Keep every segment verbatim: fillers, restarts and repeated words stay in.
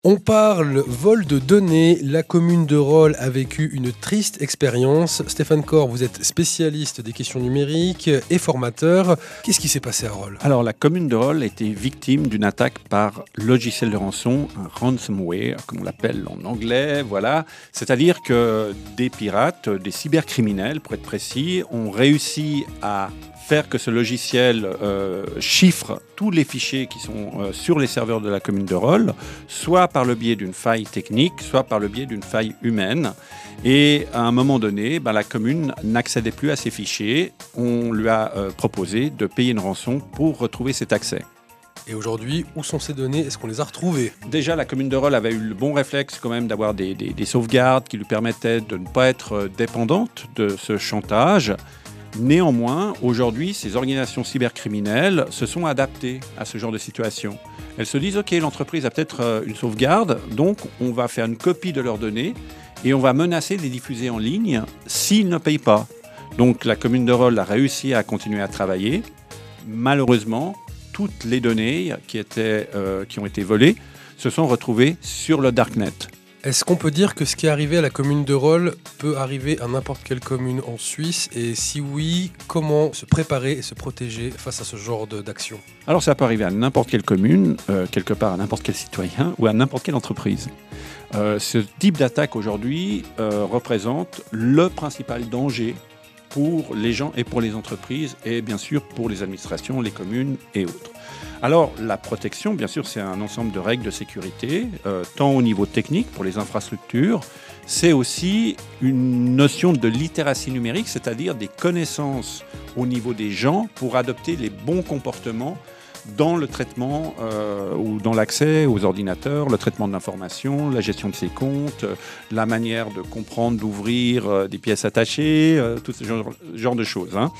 On parle vol de données. La commune de Rolle a vécu une triste expérience. Stéphane Corr, vous êtes spécialiste des questions numériques et formateur. Qu'est-ce qui s'est passé à Rolle ? Alors, la commune de Rolle a été victime d'une attaque par logiciel de rançon, un ransomware, comme on l'appelle en anglais. Voilà. C'est-à-dire que des pirates, des cybercriminels, pour être précis, ont réussi à faire que ce logiciel euh, chiffre tous les fichiers qui sont euh, sur les serveurs de la commune de Rolle, soit par le biais d'une faille technique, soit par le biais d'une faille humaine. Et à un moment donné, ben, la commune n'accédait plus à ces fichiers. On lui a euh, proposé de payer une rançon pour retrouver cet accès. Et aujourd'hui, où sont ces données ? Est-ce qu'on les a retrouvées ? Déjà, la commune de Rolle avait eu le bon réflexe quand même d'avoir des, des, des sauvegardes qui lui permettaient de ne pas être dépendante de ce chantage. Néanmoins, aujourd'hui, ces organisations cybercriminelles se sont adaptées à ce genre de situation. Elles se disent, OK, l'entreprise a peut-être une sauvegarde, donc on va faire une copie de leurs données et on va menacer de les diffuser en ligne s'ils ne payent pas. Donc la commune de Rolle a réussi à continuer à travailler. Malheureusement, toutes les données qui, étaient, euh, qui ont été volées se sont retrouvées sur le Darknet. Est-ce qu'on peut dire que ce qui est arrivé à la commune de Rolle peut arriver à n'importe quelle commune en Suisse ? Et si oui, comment se préparer et se protéger face à ce genre de, d'action ? Alors ça peut arriver à n'importe quelle commune, euh, quelque part à n'importe quel citoyen ou à n'importe quelle entreprise. Euh, ce type d'attaque aujourd'hui euh, représente le principal danger pour les gens et pour les entreprises et bien sûr pour les administrations, les communes et autres. Alors la protection, bien sûr, c'est un ensemble de règles de sécurité, euh, tant au niveau technique pour les infrastructures, c'est aussi une notion de littératie numérique, c'est-à-dire des connaissances au niveau des gens pour adopter les bons comportements dans le traitement euh, ou dans l'accès aux ordinateurs, le traitement de l'information, la gestion de ses comptes, euh, la manière de comprendre, d'ouvrir euh, des pièces attachées, euh, tout ce genre, genre de choses. Hein.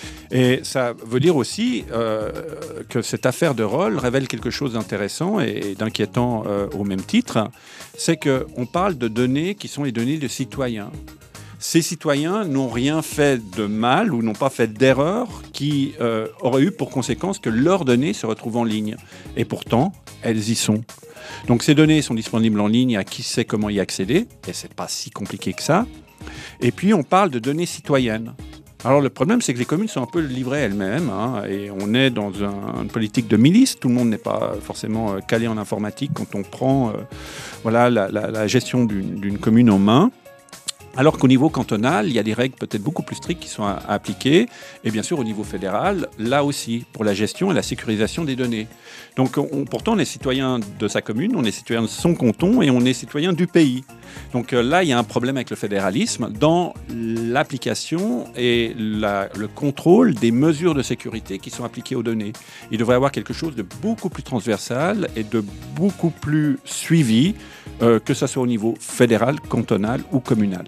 Et ça veut dire aussi euh, que cette affaire de Rolle révèle quelque chose d'intéressant et, et d'inquiétant euh, au même titre, c'est qu'on parle de données qui sont les données de citoyens. Ces citoyens n'ont rien fait de mal ou n'ont pas fait d'erreur qui euh, aurait eu pour conséquence que leurs données se retrouvent en ligne. Et pourtant, elles y sont. Donc ces données sont disponibles en ligne à qui sait comment y accéder, et ce n'est pas si compliqué que ça. Et puis on parle de données citoyennes. Alors le problème, c'est que les communes sont un peu livrées elles-mêmes, hein, et on est dans un, une politique de milice. Tout le monde n'est pas forcément calé en informatique quand on prend euh, voilà, la, la, la gestion d'une, d'une commune en main. Alors qu'au niveau cantonal, il y a des règles peut-être beaucoup plus strictes qui sont à, à appliquer. Et bien sûr, au niveau fédéral, là aussi, pour la gestion et la sécurisation des données. Donc on, pourtant, on est citoyen de sa commune, on est citoyen de son canton et on est citoyen du pays. Donc euh, là, il y a un problème avec le fédéralisme dans l'application et la, le contrôle des mesures de sécurité qui sont appliquées aux données. Il devrait y avoir quelque chose de beaucoup plus transversal et de beaucoup plus suivi, euh, que ce soit au niveau fédéral, cantonal ou communal.